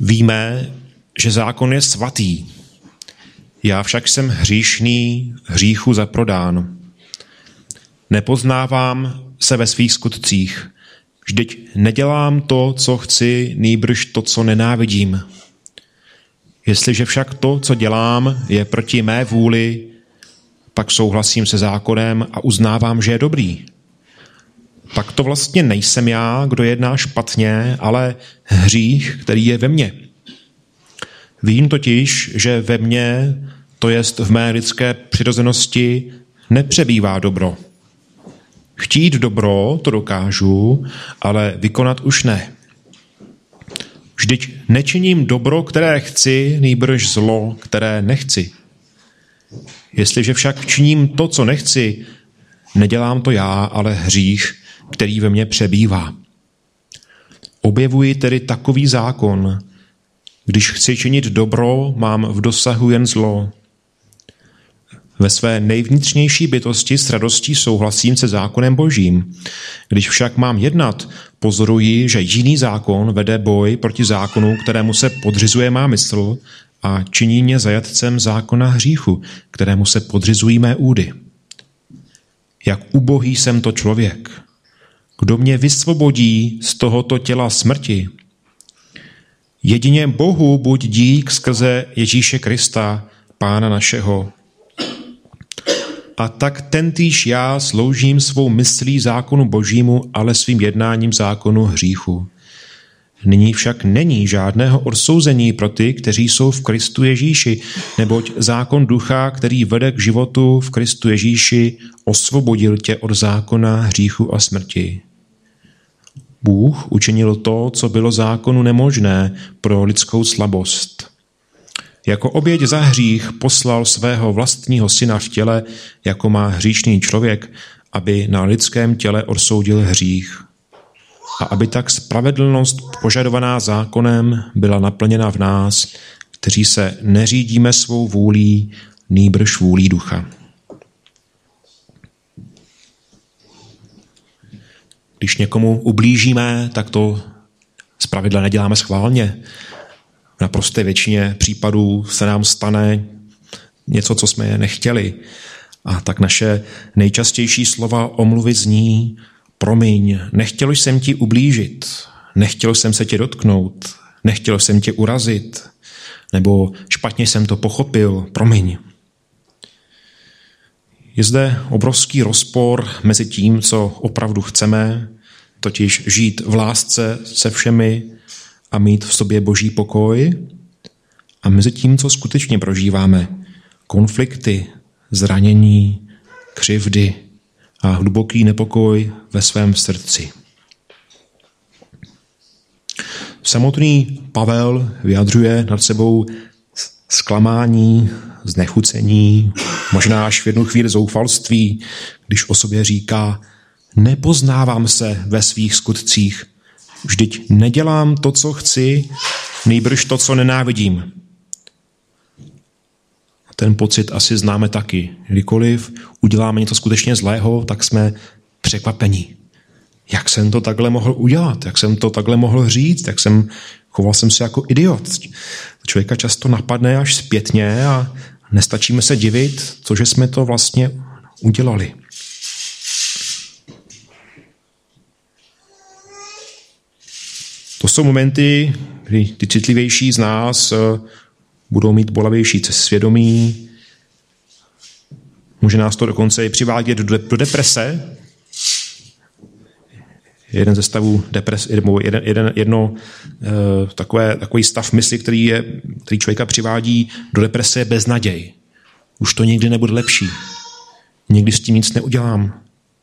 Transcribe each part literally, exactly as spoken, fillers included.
Víme, že zákon je svatý. Já však jsem hříšný, hříchu zaprodán. Nepoznávám se ve svých skutcích. Vždyť nedělám to, co chci, nýbrž to, co nenávidím. Jestliže však to, co dělám, je proti mé vůli, pak souhlasím se zákonem a uznávám, že je dobrý. Pak to vlastně nejsem já, kdo jedná špatně, ale hřích, který je ve mně. Vím totiž, že ve mně, to jest v mé lidské přirozenosti, nepřebývá dobro. Chtít dobro, to dokážu, ale vykonat už ne. Vždyť nečiním dobro, které chci, nýbrž zlo, které nechci. Jestliže však činím to, co nechci, nedělám to já, ale hřích, který ve mně přebývá. Objevuji tedy takový zákon, když chci činit dobro, mám v dosahu jen zlo. Ve své nejvnitřnější bytosti s radostí souhlasím se zákonem Božím. Když však mám jednat, pozoruji, že jiný zákon vede boj proti zákonu, kterému se podřizuje má mysl a činí mě zajatcem zákona hříchu, kterému se podřizují mé údy. Jak ubohý jsem to člověk. Kdo mě vysvobodí z tohoto těla smrti? Jedině Bohu buď dík skrze Ježíše Krista, Pána našeho. A tak tentýž já sloužím svou myslí zákonu Božímu, ale svým jednáním zákonu hříchu. Nyní však není žádného odsouzení pro ty, kteří jsou v Kristu Ježíši, neboť zákon ducha, který vede k životu v Kristu Ježíši, osvobodil tě od zákona hříchu a smrti. Bůh učinil to, co bylo zákonu nemožné pro lidskou slabost. Jako oběť za hřích poslal svého vlastního syna v těle, jako má hříšný člověk, aby na lidském těle odsoudil hřích. A aby tak spravedlnost požadovaná zákonem byla naplněna v nás, kteří se neřídíme svou vůlí, nýbrž vůlí ducha. Když někomu ublížíme, tak to zpravidla neděláme schválně. V naprosté většině případů se nám stane něco, co jsme nechtěli. A tak naše nejčastější slova omluvy zní: promiň, nechtěl jsem ti ublížit, nechtěl jsem se tě dotknout, nechtěl jsem tě urazit, nebo špatně jsem to pochopil, promiň. Je zde obrovský rozpor mezi tím, co opravdu chceme, totiž žít v lásce se všemi a mít v sobě boží pokoj, a mezi tím, co skutečně prožíváme, konflikty, zranění, křivdy a hluboký nepokoj ve svém srdci. Samotný Pavel vyjadřuje nad sebou zklamání, znechucení, možná až v jednu chvíli zoufalství, když o sobě říká: nepoznávám se ve svých skutcích, vždyť nedělám to, co chci, nýbrž to, co nenávidím. Ten pocit asi známe taky. Kdykoliv uděláme něco skutečně zlého, tak jsme překvapení. Jak jsem to takhle mohl udělat? Jak jsem to takhle mohl říct? Jak jsem, choval jsem se jako idiot? Člověka často napadne až zpětně a nestačíme se divit, cože jsme to vlastně udělali. To jsou momenty, kdy ty citlivější z nás budou mít bolavější svědomí. Může nás to dokonce i přivádět do, do deprese. Jeden ze stavů deprese, nebo jeden, jeden, jedno takové, takový stav mysli, který, je, který člověka přivádí do deprese, je beznaděj. Už to nikdy nebude lepší. Nikdy s tím nic neudělám.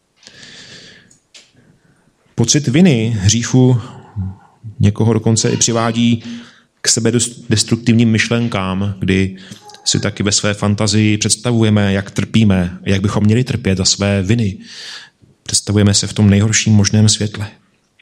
Pocit viny, hříchu někoho dokonce i přivádí k sebedestruktivním myšlenkám, kdy si taky ve své fantazii představujeme, jak trpíme, jak bychom měli trpět za své viny. Představujeme se v tom nejhorším možném světle.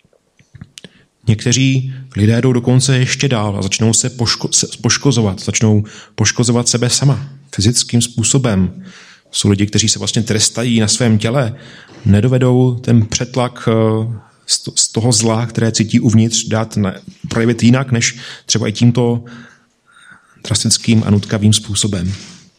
Někteří lidé jdou dokonce ještě dál a začnou se poško- poškozovat, začnou poškozovat sebe sama, fyzickým způsobem. Jsou lidi, kteří se vlastně trestají na svém těle, nedovedou ten přetlak z toho zla, které cítí uvnitř, dát ne, projevit jinak, než třeba i tímto drastickým a nutkavým způsobem.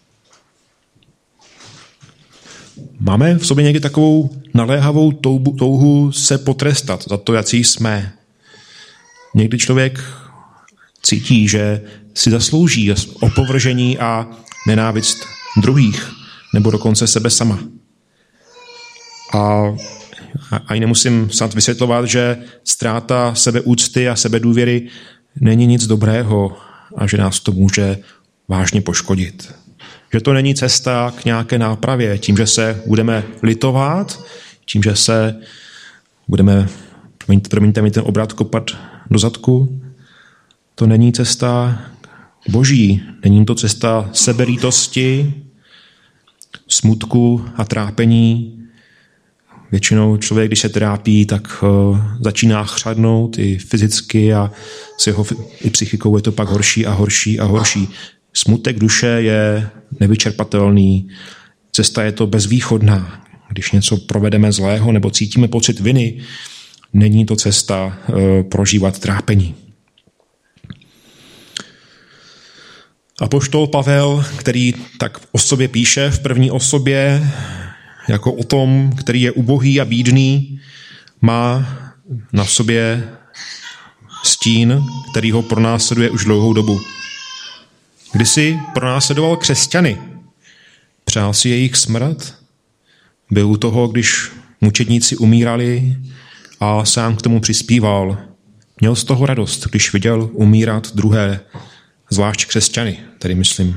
Máme v sobě někdy takovou naléhavou touhu, touhu se potrestat za to, jací jsme. Někdy člověk cítí, že si zaslouží opovržení a nenávist druhých, nebo dokonce sebe sama. A ani nemusím snad vysvětlovat, že ztráta sebeúcty a sebedůvěry není nic dobrého a že nás to může vážně poškodit. Že to není cesta k nějaké nápravě, tím, že se budeme litovat, tím, že se budeme, promiňte mi ten obrat, kopat do zadku. To není cesta boží, není to cesta seberýtosti, smutku a trápení. Většinou člověk, když se trápí, tak uh, začíná chřadnout i fyzicky a s jeho i psychikou je to pak horší a horší a horší. Smutek duše je nevyčerpatelný, cesta je to bezvýchodná. Když něco provedeme zlého nebo cítíme pocit viny, není to cesta uh, prožívat trápení. Apoštol Pavel, který tak o sobě píše v první osobě, jako o tom, který je ubohý a bídný, má na sobě stín, který ho pronásleduje už dlouhou dobu. Kdysi pronásledoval křesťany, přál si jejich smrt, byl u toho, když mučedníci umírali a sám k tomu přispíval. Měl z toho radost, když viděl umírat druhé, zvlášť křesťany, tedy myslím.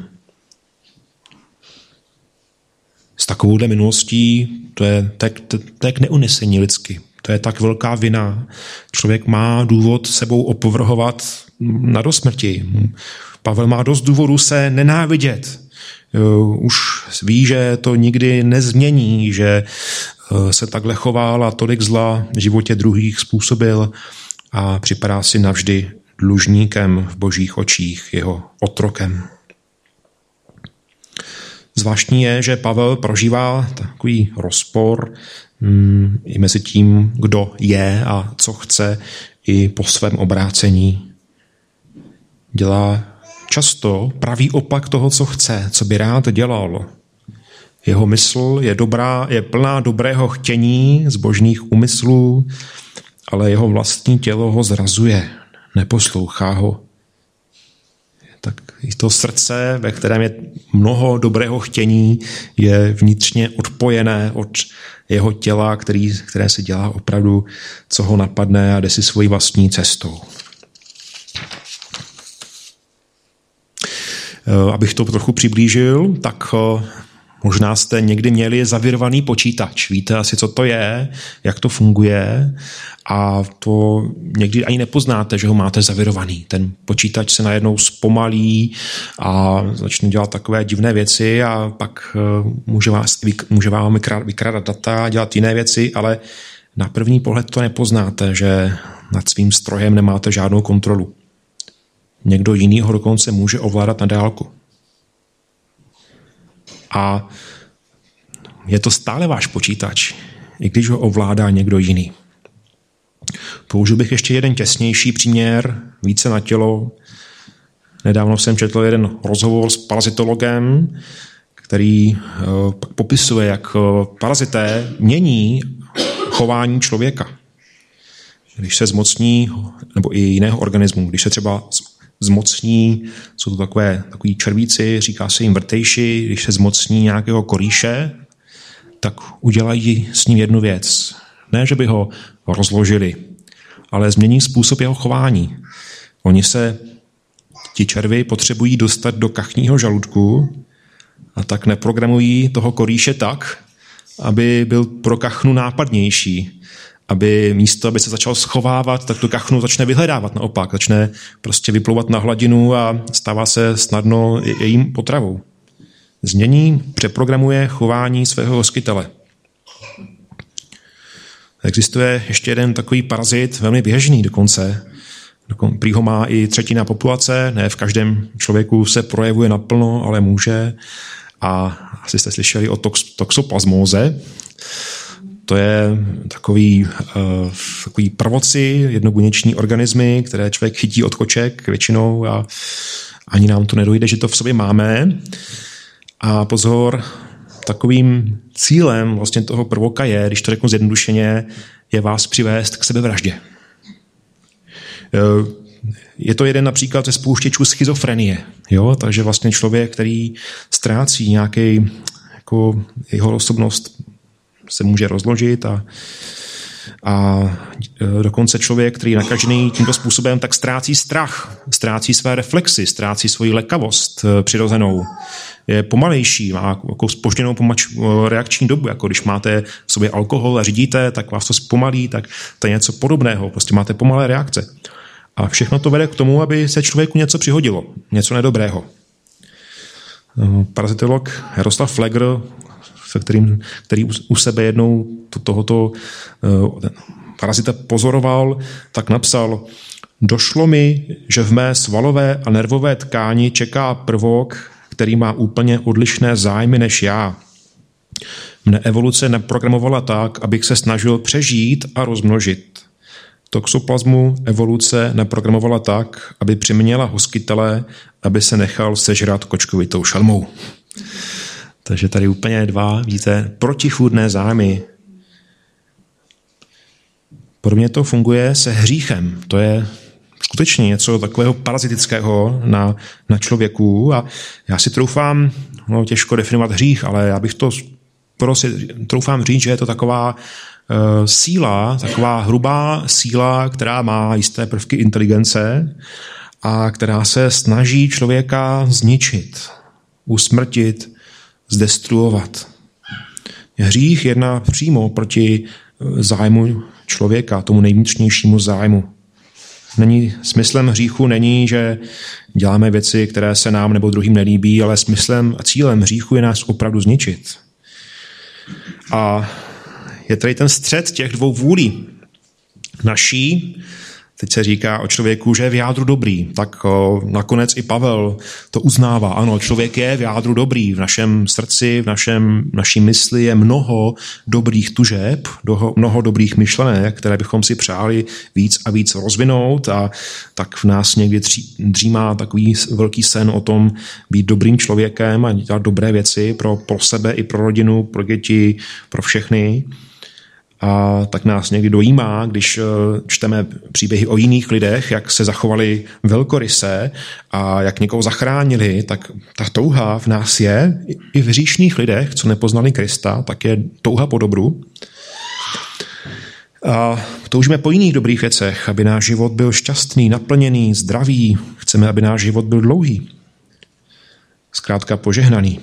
S takovouhle minulostí to je tak, tak neunesení lidsky. To je tak velká vina. Člověk má důvod sebou opovrhovat na dosmrti. Pavel má dost důvodu se nenávidět. Už ví, že to nikdy nezmění, že se takhle choval a tolik zla v životě druhých způsobil a připadá si navždy dlužníkem v božích očích, jeho otrokem. Zvláštní je, že Pavel prožívá takový rozpor mm, i mezi tím, kdo je a co chce, i po svém obrácení. Dělá často pravý opak toho, co chce, co by rád dělal. Jeho mysl je dobrá, je plná dobrého chtění, zbožných úmyslů, ale jeho vlastní tělo ho zrazuje, neposlouchá ho. Tak i to srdce, ve kterém je mnoho dobrého chtění, je vnitřně odpojené od jeho těla, který, které se dělá opravdu, co ho napadne a jde si svojí vlastní cestou. Abych to trochu přiblížil, tak možná jste někdy měli zavirovaný počítač. Víte asi, co to je, jak to funguje a to někdy ani nepoznáte, že ho máte zavirovaný. Ten počítač se najednou zpomalí a začne dělat takové divné věci a pak může, vás, může vám vykrádat data a dělat jiné věci, ale na první pohled to nepoznáte, že nad svým strojem nemáte žádnou kontrolu. Někdo jiný ho dokonce může ovládat na dálku. A je to stále váš počítač, i když ho ovládá někdo jiný. Použil bych ještě jeden těsnější příměr, více na tělo. Nedávno jsem četl jeden rozhovor s parazitologem, který popisuje, jak parazité mění chování člověka. Když se zmocní, nebo i jiného organismu, když se třeba zmocní, jsou to takové, takový červíci, říká se jim vrtejši, když se zmocní nějakého korýše, tak udělají s ním jednu věc. Ne, že by ho rozložili, ale změní způsob jeho chování. Oni se, ti červy, potřebují dostat do kachního žaludku a tak neprogramují toho korýše tak, aby byl pro kachnu nápadnější. Aby místo, aby se začal schovávat, tak tu kachnu začne vyhledávat naopak. Začne prostě vyplouvat na hladinu a stává se snadno jejím potravou. Změní, přeprogramuje chování svého hostitele. Existuje ještě jeden takový parazit, velmi běžný dokonce. Prý ho má i třetina populace, ne v každém člověku se projevuje naplno, ale může. A asi jste slyšeli o tox, toxoplasmóze. to je takový, uh, takový prvoci, jednobuněční organismy, které člověk chytí od koček většinou a ani nám to nedojde, že to v sobě máme. A pozor, takovým cílem vlastně toho prvoka je, když to řeknu zjednodušeně, je vás přivést k sebevraždě. Je to jeden například ze spouštěčů schizofrenie. Jo? Takže vlastně člověk, který ztrácí nějaký, jako jeho osobnost se může rozložit a, a dokonce člověk, který je nakažený tímto způsobem, tak ztrácí strach, ztrácí své reflexy, ztrácí svoji lekavost přirozenou. Je pomalejší, má jako zpožděnou pomač, reakční dobu, jako když máte v sobě alkohol a řídíte, tak vás to zpomalí, tak to je něco podobného, prostě máte pomalé reakce. A všechno to vede k tomu, aby se člověku něco přihodilo, něco nedobrého. Parazitolog Jaroslav Flegr, kterým, který u sebe jednou to, tohoto ten parazita pozoroval, tak napsal: došlo mi, že v mé svalové a nervové tkáni čeká prvok, který má úplně odlišné zájmy než já. Mne evoluce neprogramovala tak, abych se snažil přežít a rozmnožit. Toxoplasmu evoluce neprogramovala tak, aby přiměla hostitele, aby se nechal sežrat kočkovitou šelmou. Takže tady úplně dva, vidíte, protichůdné zájmy. Podobně to funguje se hříchem. To je skutečně něco takového parazitického na, na člověku a já si troufám, no těžko definovat hřích, ale já bych to prostě troufám říct, že je to taková uh, síla, taková hrubá síla, která má jisté prvky inteligence a která se snaží člověka zničit, usmrtit, zdestruovat. Hřích jedná přímo proti zájmu člověka, tomu nejvnitřnějšímu zájmu. Není, smyslem hříchu není, že děláme věci, které se nám nebo druhým nelíbí, ale smyslem a cílem hříchu je nás opravdu zničit. A je tady ten střed těch dvou vůlí. Naší, teď se říká o člověku, že je v jádru dobrý, tak o, nakonec i Pavel to uznává. Ano, člověk je v jádru dobrý, v našem srdci, v našem, naší mysli je mnoho dobrých tužeb, mnoho dobrých myšlenek, které bychom si přáli víc a víc rozvinout a tak v nás někdy dřímá takový velký sen o tom být dobrým člověkem a dělat dobré věci pro, pro sebe i pro rodinu, pro děti, pro všechny. A tak nás někdy dojímá, když čteme příběhy o jiných lidech, jak se zachovali velkoryse a jak někoho zachránili, tak ta touha v nás je, i v hříšných lidech, co nepoznali Krista, tak je touha po dobru. A toužíme po jiných dobrých věcech, aby náš život byl šťastný, naplněný, zdravý. Chceme, aby náš život byl dlouhý. Zkrátka požehnaný.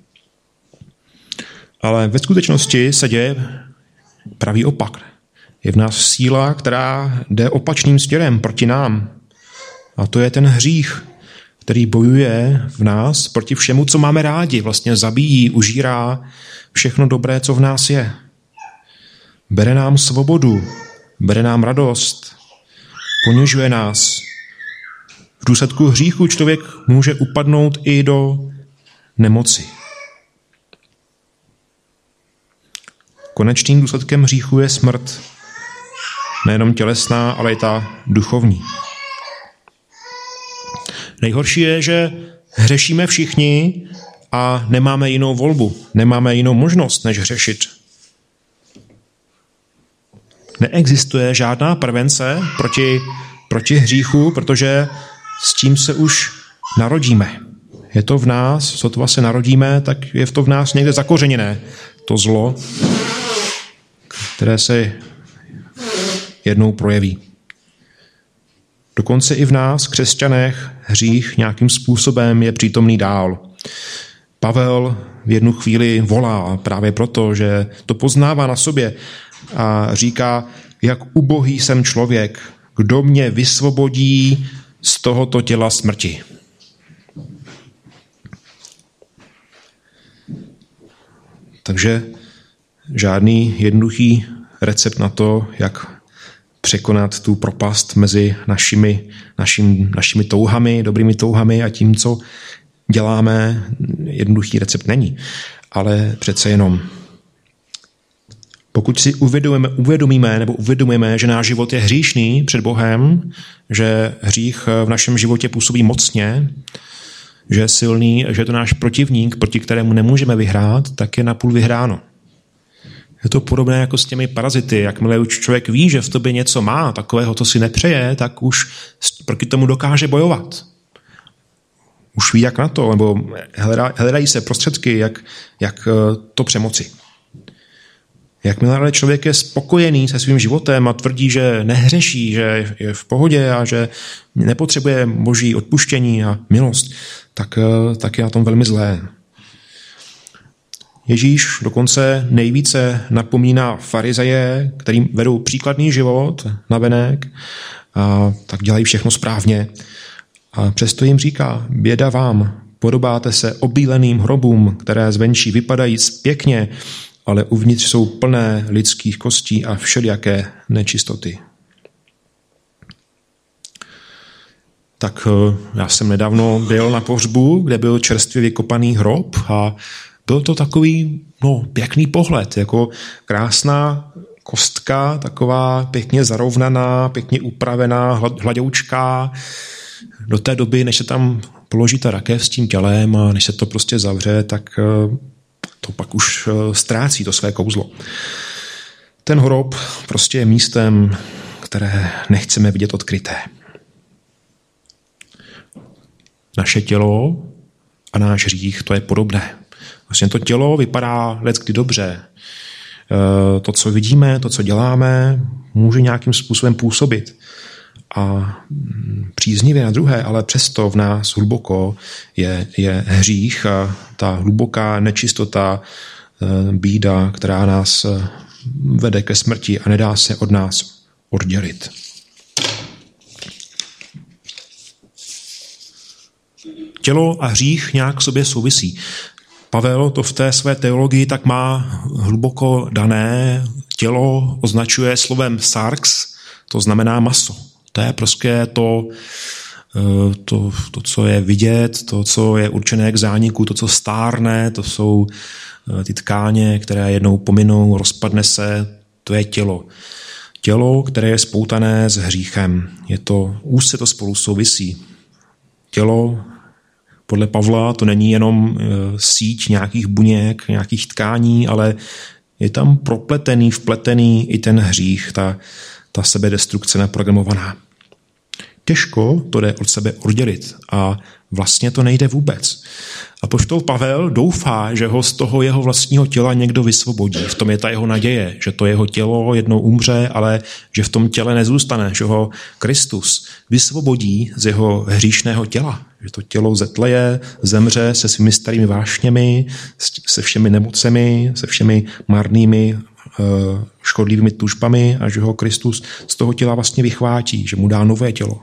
Ale ve skutečnosti se děje pravý opak. Je v nás síla, která jde opačným směrem proti nám. A to je ten hřích, který bojuje v nás proti všemu, co máme rádi. Vlastně zabíjí, užírá všechno dobré, co v nás je. Bere nám svobodu, bere nám radost, ponižuje nás. V důsledku hříchu člověk může upadnout i do nemoci. Konečným důsledkem hříchu je smrt. Nejenom tělesná, ale i ta duchovní. Nejhorší je, že hřešíme všichni a nemáme jinou volbu, nemáme jinou možnost, než hřešit. Neexistuje žádná prevence proti, proti hříchu, protože s tím se už narodíme. Je to v nás, sotva se narodíme, tak je to v nás někde zakořeněné, to zlo, které se jednou projeví. Dokonce i v nás, křesťanech, hřích nějakým způsobem je přítomný dál. Pavel v jednu chvíli volá právě proto, že to poznává na sobě a říká, jak ubohý jsem člověk, kdo mě vysvobodí z tohoto těla smrti. Takže žádný jednoduchý recept na to, jak překonat tu propast mezi našimi, našim, našimi touhami, dobrými touhami a tím, co děláme, jednoduchý recept není. Ale přece jenom Pokud si uvědomíme, uvědomíme nebo uvědomíme, že náš život je hříšný před Bohem, že hřích v našem životě působí mocně, že je silný, že je to náš protivník, proti kterému nemůžeme vyhrát, tak je napůl vyhráno. Je to podobné jako s těmi parazity. Jakmile už člověk ví, že v tobě něco má, takového, co si nepřeje, tak už proti tomu dokáže bojovat. Už ví, jak na to, nebo hledají se prostředky, jak, jak to přemoci. Jakmile ale člověk je spokojený se svým životem a tvrdí, že nehřeší, že je v pohodě a že nepotřebuje boží odpuštění a milost, tak, tak je na tom velmi zlé. Ježíš dokonce nejvíce napomíná farizeje, kterým vedou příkladný život navenek, a tak dělají všechno správně. A přesto jim říká, běda vám, podobáte se obíleným hrobům, které zvenčí vypadají pěkně, ale uvnitř jsou plné lidských kostí a všelijaké nečistoty. Tak já jsem nedávno byl na pohřbu, kde byl čerstvě vykopaný hrob a byl to takový no, pěkný pohled, jako krásná kostka, taková pěkně zarovnaná, pěkně upravená, hladoučká. Do té doby, než se tam položí ta rakev s tím tělem a než se to prostě zavře, tak to pak už ztrácí to své kouzlo. Ten hrob prostě je místem, které nechceme vidět odkryté. Naše tělo a náš hřích, to je podobné. Vlastně to tělo vypadá leckdy dobře. To, co vidíme, to, co děláme, může nějakým způsobem působit. A příznivě na druhé, ale přesto v nás hluboko je, je hřích a ta hluboká nečistota, bída, která nás vede ke smrti a nedá se od nás oddělit. Tělo a hřích nějak v sobě souvisí. Pavel to v té své teologii tak má hluboko dané. Tělo označuje slovem sarx, to znamená maso. To je prostě to, to, to, co je vidět, to, co je určené k zániku, to, co stárne, to jsou ty tkáně, které jednou pominou, rozpadne se, to je tělo. Tělo, které je spoutané s hříchem. Je to, úzce to spolu souvisí. Tělo, podle Pavla, to není jenom síť nějakých buněk, nějakých tkání, ale je tam propletený, vpletený i ten hřích, ta, ta sebedestrukce naprogramovaná. Těžko to jde od sebe oddělit a vlastně to nejde vůbec. Apoštol Pavel doufá, že ho z toho jeho vlastního těla někdo vysvobodí. V tom je ta jeho naděje, že to jeho tělo jednou umře, ale že v tom těle nezůstane, že ho Kristus vysvobodí z jeho hříšného těla. Že to tělo zetleje, zemře se svými starými vášněmi, se všemi nemocemi, se všemi marnými škodlivými tužbami a že ho Kristus z toho těla vlastně vychvátí, že mu dá nové tělo.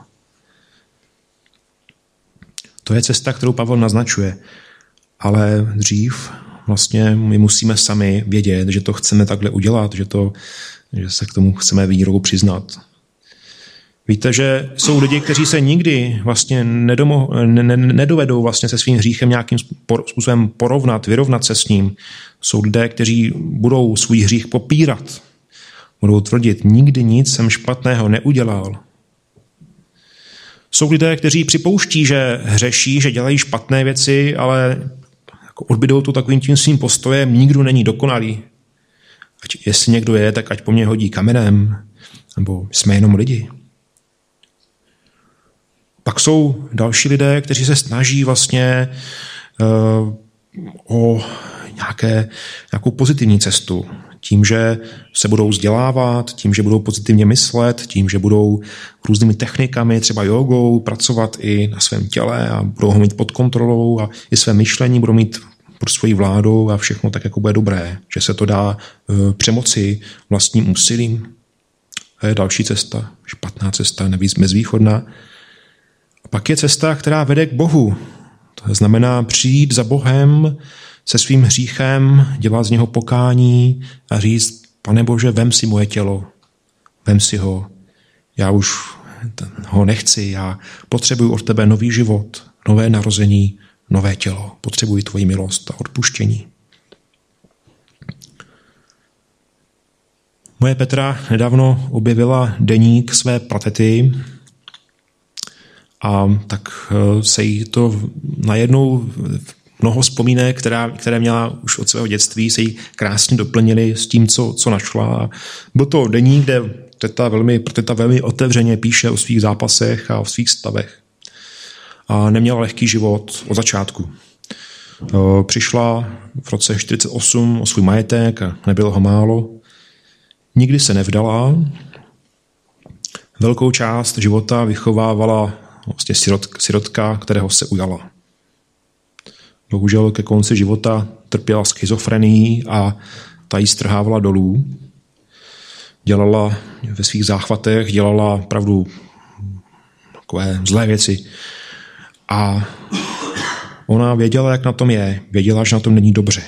To je cesta, kterou Pavel naznačuje. Ale dřív vlastně my musíme sami vědět, že to chceme takhle udělat, že, to, že se k tomu chceme vírou přiznat. Víte, že jsou lidi, kteří se nikdy vlastně nedomo, ne, ne, nedovedou vlastně se svým hříchem nějakým způsobem porovnat, vyrovnat se s ním. Jsou lidé, kteří budou svůj hřích popírat. Budou tvrdit, nikdy nic jsem špatného neudělal. Jsou lidé, kteří připouští, že hřeší, že dělají špatné věci, ale jako odbydou to takovým tím svým postojem, nikdo není dokonalý. Ať, jestli někdo je, tak ať po mně hodí kamenem, nebo jsme jenom lidi. Pak jsou další lidé, kteří se snaží vlastně uh, o nějaké, nějakou pozitivní cestu. Tím, že se budou vzdělávat, tím, že budou pozitivně myslet, tím, že budou různými technikami, třeba jogou, pracovat i na svém těle a budou ho mít pod kontrolou a i své myšlení budou mít pod svojí vládou a všechno tak, jako bude dobré. Že se to dá uh, přemoci vlastním úsilím. To je další cesta, špatná cesta, nevíc bezvýchodná. A pak je cesta, která vede k Bohu. To znamená přijít za Bohem se svým hříchem, dělat z něho pokání a říct, Pane Bože, vem si moje tělo, vem si ho, já už ho nechci, já potřebuji od tebe nový život, nové narození, nové tělo, potřebuji tvoji milost a odpuštění. Moje Petra nedávno objevila deník své pratety a tak se jí to najednou mnoho vzpomínek, která, které měla už od svého dětství, se jí krásně doplnily s tím, co, co našla. Byl to deník, kde teta velmi, teta velmi otevřeně píše o svých zápasech a o svých stavech. A neměla lehký život od začátku. Přišla v roce čtyřicet osm o svůj majetek a nebylo ho málo. Nikdy se nevdala. Velkou část života vychovávala vlastně sirotka, kterého se ujala. Bohužel ke konci života trpěla schizofrenií a ta jí strhávala dolů. Dělala ve svých záchvatech, dělala opravdu takové zlé věci. A ona věděla, jak na tom je. Věděla, že na tom není dobře.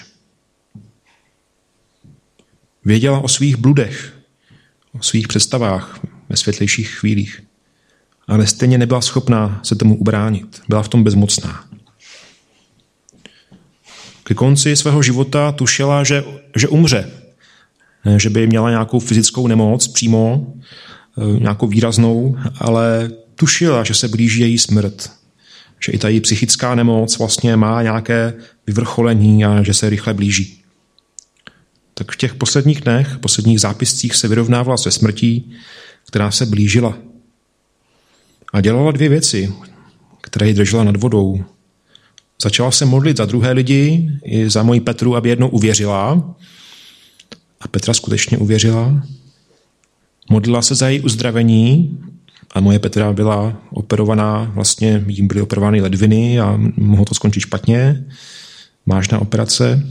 Věděla o svých bludech, o svých představách ve světlejších chvílích. Ale stejně nebyla schopná se tomu ubránit. Byla v tom bezmocná. Ke konci svého života tušila, že, že umře. Ne, že by měla nějakou fyzickou nemoc přímo, nějakou výraznou, ale tušila, že se blíží její smrt. Že i ta její psychická nemoc vlastně má nějaké vyvrcholení a že se rychle blíží. Tak v těch posledních dnech, posledních zápiscích se vyrovnávala se smrtí, která se blížila. A dělala dvě věci, které ji držela nad vodou. Začala se modlit za druhé lidi, i za moji Petru, aby jednou uvěřila. A Petra skutečně uvěřila. Modlila se za její uzdravení a moje Petra byla operovaná, vlastně jim byly operovány ledviny a mohlo to skončit špatně. Vážná operace.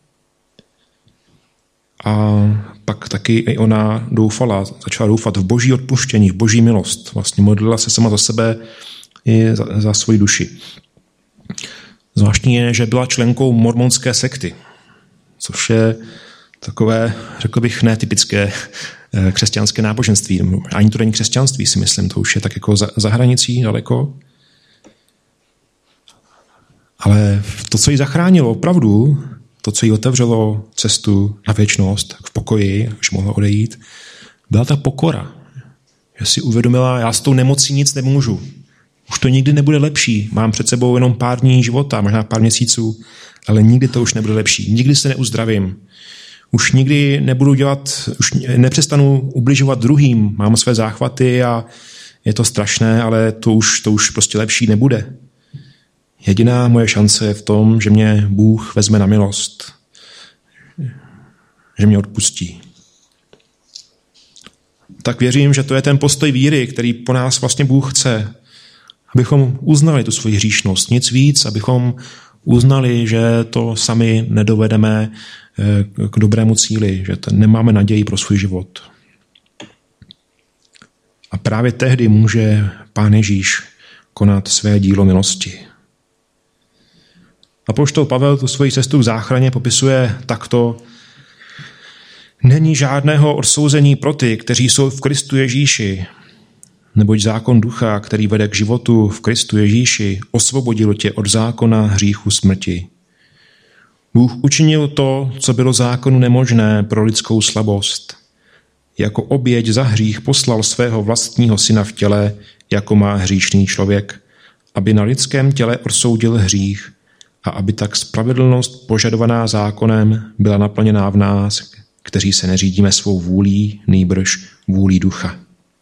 A pak taky i ona doufala, začala doufat v boží odpuštění, v boží milost. Vlastně modlila se sama za sebe i za, za svoji duši. Zvláštní je, že byla členkou mormonské sekty, což je takové, řekl bych, netypické křesťanské náboženství. Ani to není křesťanství, si myslím, to už je tak jako za, za hranicí daleko. Ale to, co ji zachránilo opravdu, to, co jí otevřelo cestu na věčnost, v pokoji, už mohla odejít, byla ta pokora. Že si uvědomila, já s tou nemocí nic nemůžu. Už to nikdy nebude lepší. Mám před sebou jenom pár dní života, možná pár měsíců, ale nikdy to už nebude lepší. Nikdy se neuzdravím. Už nikdy nebudu dělat, už nepřestanu ubližovat druhým. Mám své záchvaty a je to strašné, ale to už, to už prostě lepší nebude. Jediná moje šance je v tom, že mě Bůh vezme na milost. Že mě odpustí. Tak věřím, že to je ten postoj víry, který po nás vlastně Bůh chce. Abychom uznali tu svoji hříšnost. Nic víc, abychom uznali, že to sami nedovedeme k dobrému cíli, že nemáme naději pro svůj život. A právě tehdy může Pán Ježíš konat své dílo milosti. Apoštol Pavel tu svoji cestu k záchraně popisuje takto: není žádného odsouzení pro ty, kteří jsou v Kristu Ježíši, neboť zákon ducha, který vede k životu v Kristu Ježíši, osvobodil tě od zákona hříchu smrti. Bůh učinil to, co bylo zákonu nemožné pro lidskou slabost. Jako oběť za hřích poslal svého vlastního syna v těle, jako má hříšný člověk, aby na lidském těle odsoudil hřích a aby tak spravedlnost požadovaná zákonem byla naplněná v nás, kteří se neřídíme svou vůlí, nýbrž vůlí ducha.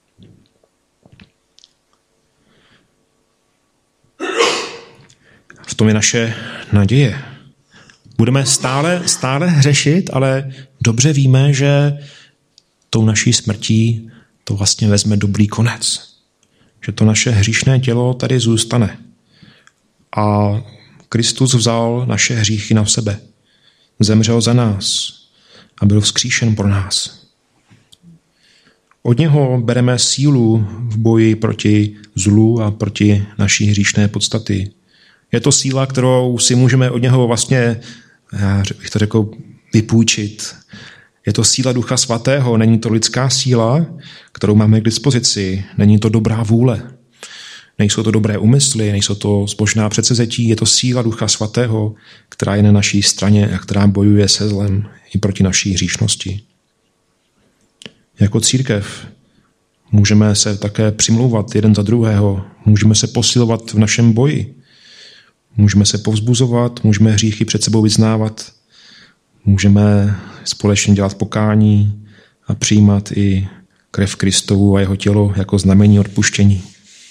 V tom je naše naděje. Budeme stále, stále hřešit, ale dobře víme, že tou naší smrtí to vlastně vezme dobrý konec. Že to naše hříšné tělo tady zůstane. A Kristus vzal naše hříchy na sebe. Zemřel za nás a byl vzkříšen pro nás. Od něho bereme sílu v boji proti zlu a proti naší hříšné podstaty. Je to síla, kterou si můžeme od něho vlastně, já bych to řekl, vypůjčit. Je to síla Ducha Svatého, není to lidská síla, kterou máme k dispozici, není to dobrá vůle. Nejsou to dobré úmysly, nejsou to zbožná předsevzetí, je to síla Ducha Svatého, která je na naší straně a která bojuje se zlem i proti naší hříšnosti. Jako církev můžeme se také přimlouvat jeden za druhého, můžeme se posilovat v našem boji, můžeme se povzbuzovat, můžeme hříchy před sebou vyznávat, můžeme společně dělat pokání a přijímat i krev Kristovu a jeho tělo jako znamení odpuštění.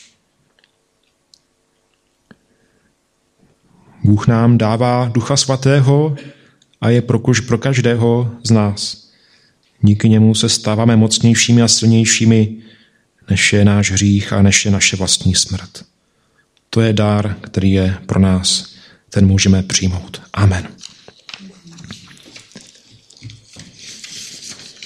Bůh nám dává Ducha Svatého a je pro každého z nás. Díky němu se stáváme mocnějšími a silnějšími, než je náš hřích a než je naše vlastní smrt. To je dár, který je pro nás, ten můžeme přijmout. Amen.